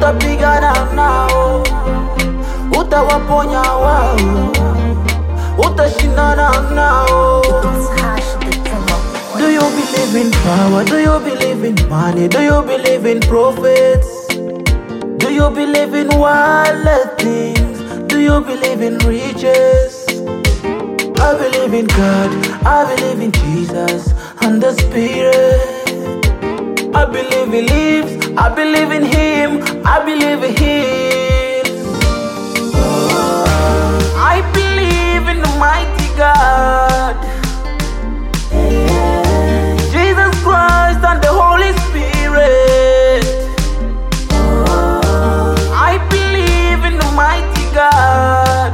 utapigana nao, utawaponya wao, utashindana nao. Do you believe in power? Do you believe in money? Do you believe in prophets? Do you believe in worldly things? Do you believe in riches? I believe in God, I believe in Jesus and the Spirit. I believe He lives, I believe in Him, I believe He heals. I believe in the mighty God, Jesus Christ and the Holy Spirit. I believe in the mighty God,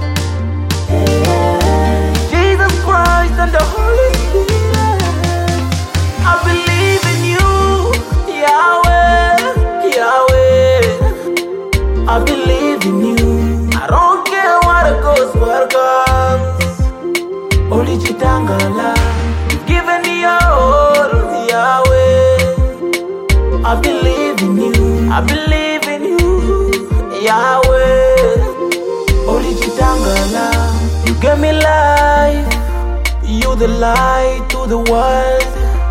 Jesus Christ and the Holy Spirit. I believe in you, Yahweh, Yahweh. I believe in you. I don't care what goes, what comes. Only Chitangala, you've given me your all, Yahweh. I believe in you, I believe in you, Yahweh. Only Chitangala, you gave me life, you the light to the world.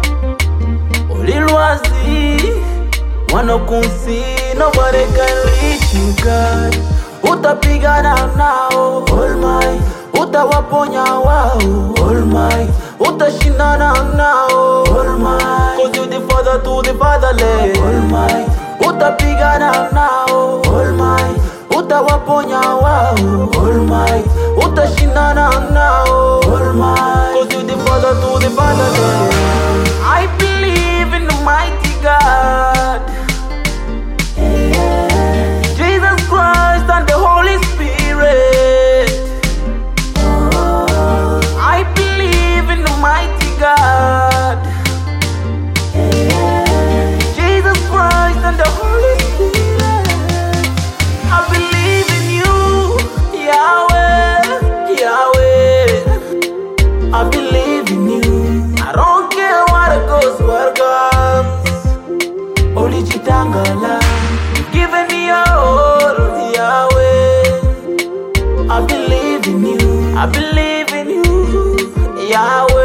Olilwazi, wanakunsi, nobody can reach you, God. Utapigana nao, all might. Utawaponya wao, all might. Utashindana nao, all might. Cause you the father to the fatherless, all might. Utapigana nao, all might. Utawaponya wao, all might. Utashindana nao, all might. Cause you the father to the fatherless. I believe in the mighty God, Jesus Christ and the Holy Spirit. I believe in the mighty God, Jesus Christ and the Holy Spirit. I believe in you, Yahweh, Yahweh. I believe in you. I don't care what goes, what comes. Only Chitangala, you've given me your all, Yahweh. I believe in you, I believe in you, Yahweh.